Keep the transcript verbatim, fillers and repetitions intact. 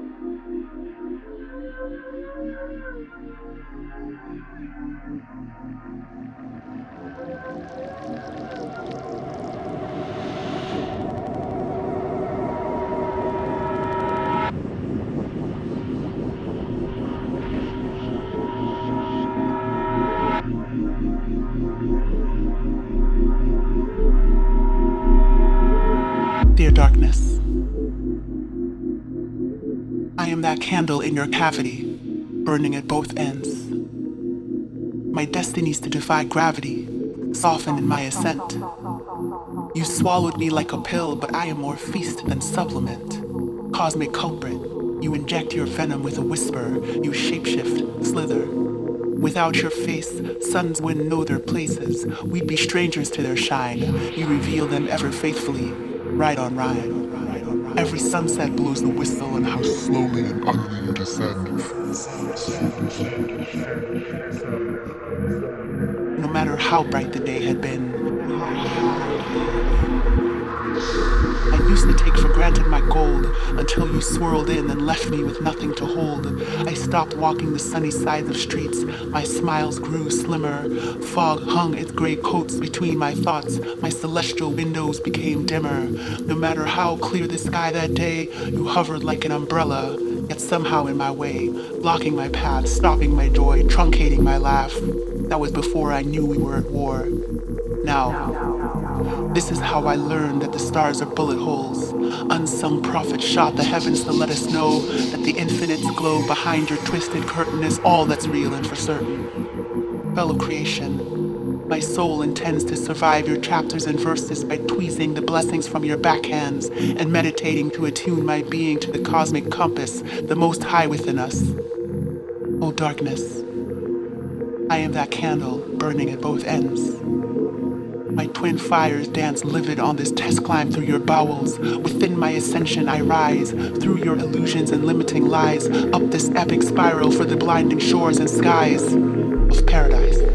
Dear darkness, I am that candle in your cavity, burning at both ends. My destiny's to defy gravity, soften in my ascent. You swallowed me like a pill, but I am more feast than supplement. Cosmic culprit, you inject your venom with a whisper, you shapeshift, slither. Without your face, suns wouldn't know their places. We'd be strangers to their shine. You reveal them ever faithfully, right on rhyme. Every sunset blows the whistle on how slowly and utterly you descend. No matter how bright the day had been, I used to take for granted my gold until you swirled in and left me with nothing to hold. I stopped walking the sunny sides of streets. My smiles grew slimmer. Fog hung its gray coats between my thoughts. My celestial windows became dimmer. No matter how clear the sky that day, you hovered like an umbrella, yet somehow in my way, blocking my path, stopping my joy, truncating my laugh. That was before I knew we were at war. Now, this is how I learned that the stars are bullet holes. Unsung prophet shot the heavens to let us know that the infinite's glow behind your twisted curtain is all that's real and for certain. Fellow creation, my soul intends to survive your chapters and verses by tweezing the blessings from your backhands and meditating to attune my being to the cosmic compass, the most high within us. O darkness, I am that candle burning at both ends. My twin fires dance livid on this test climb through your bowels. Within my ascension I rise, through your illusions and limiting lies, up this epic spiral for the blinding shores and skies of paradise.